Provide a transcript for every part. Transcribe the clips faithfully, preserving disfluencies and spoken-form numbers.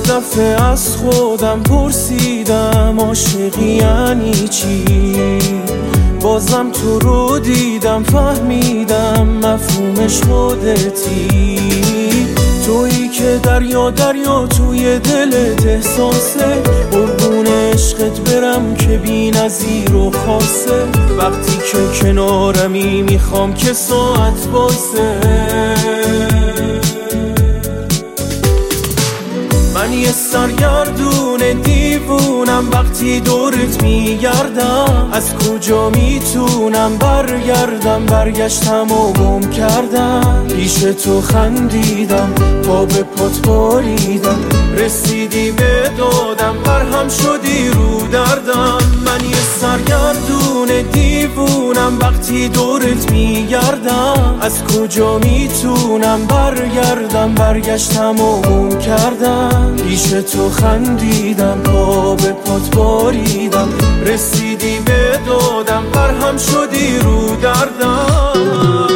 دفعه از خودم پرسیدم عاشقی یعنی چی، بازم تو رو دیدم فهمیدم مفهومش خودتی. تویی که دریا دریا توی دلت احساسه، قربون عشقت برم که بی نظیر و خاصه. وقتی که کنارمی میخوام که ساعت وایسه. من یه سرگردون دیوونم وقتی دورت میگردم، از کجا میتونم برگردم، برگشتم و گم کردم. پیش تو خندیدم پا به پات باریدم، رسیدی به دادم برهم شدی رو دردم. من یه سرگردون دیوونم وقتی دورت میگردم، از کجا میتونم برگردم، برگشتم و گم کردم. پیش تو خندیدم پا به پات باریدم، رسیدی به دادم برهم شدی رو دردم.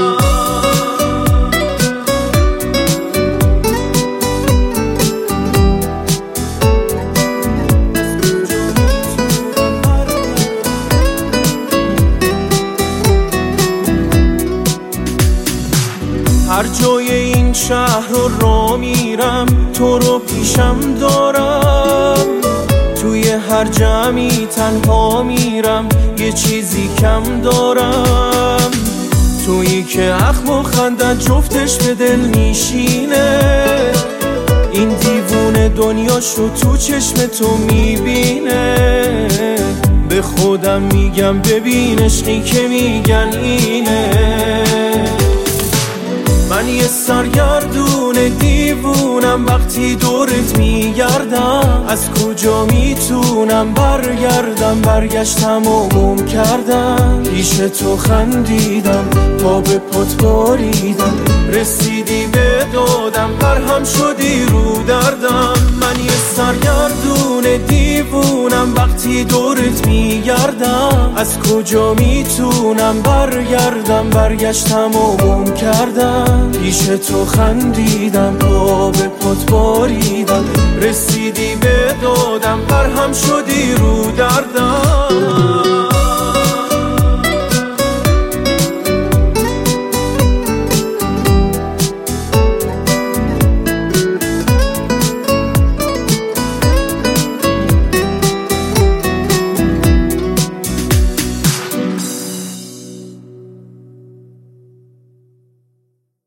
هر جای این شهر رو را میرم تو رو پیشم دارم، توی هر جمعی تنها میرم یه چیزی کم دارم. تویی که اخم و خندت جفتش به دل میشینه، این دیوونه دنیاشو تو چشم تو میبینه. به خودم میگم ببین عشقی که میگن اینه. من یه سرگردون دیوونم وقتی دورت میگردم، از کجا میتونم برگردم، برگشتم و گم کردم. پیش تو خندیدم پا به پات باریدم، رسیدی به دادم برهم شدی رو دردم. من یه سرگردون دیوونم وقتی دورت میگردم، از کجا میتونم برگردم، برگشتم و گم کردم. پیش تو خندیدم پا به پات باریدم، رسیدی به دادم برهم شدی رو دردم.